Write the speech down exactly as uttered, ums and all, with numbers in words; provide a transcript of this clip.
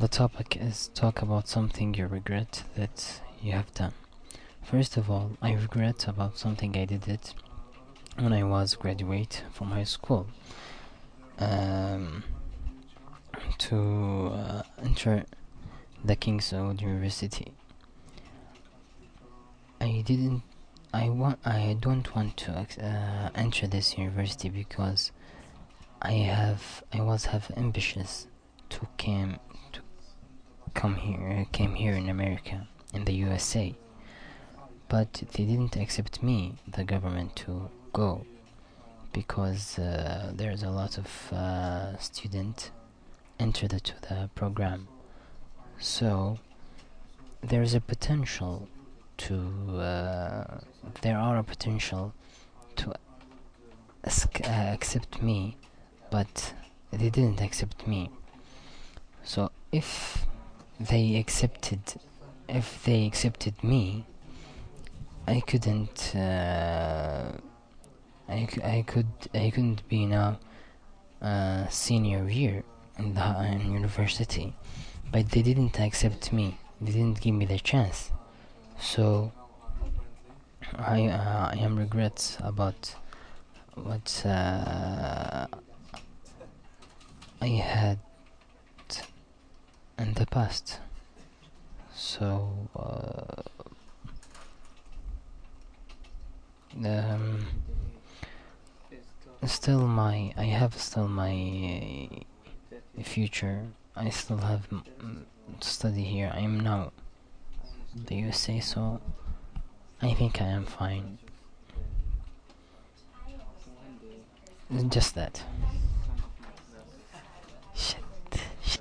The topic is talk about something you regret that you have done. First of all, I regret about something I did it when I was graduate from high school. Um, to uh, enter the King's Old University. I didn't. I want. I don't want to uh, enter this university because I have. I was have ambitious to came to come here. Came here in America, in the U S A. But they didn't accept me, the government, to go because uh, there's a lot of uh, student enter the, to the program. So there's a potential to uh, there are a potential to ac- uh, accept me, but they didn't accept me. So if they accepted if they accepted me, I couldn't uh, I, c- I could I couldn't be now uh, senior year in the in university, but they didn't accept me. They didn't give me the chance. So I uh, I am regrets about what uh, I had in the past. So uh, um, still my I have still my uh, future. I still have m- m- to study here. I am now the U S A, so I think I am fine. Just that.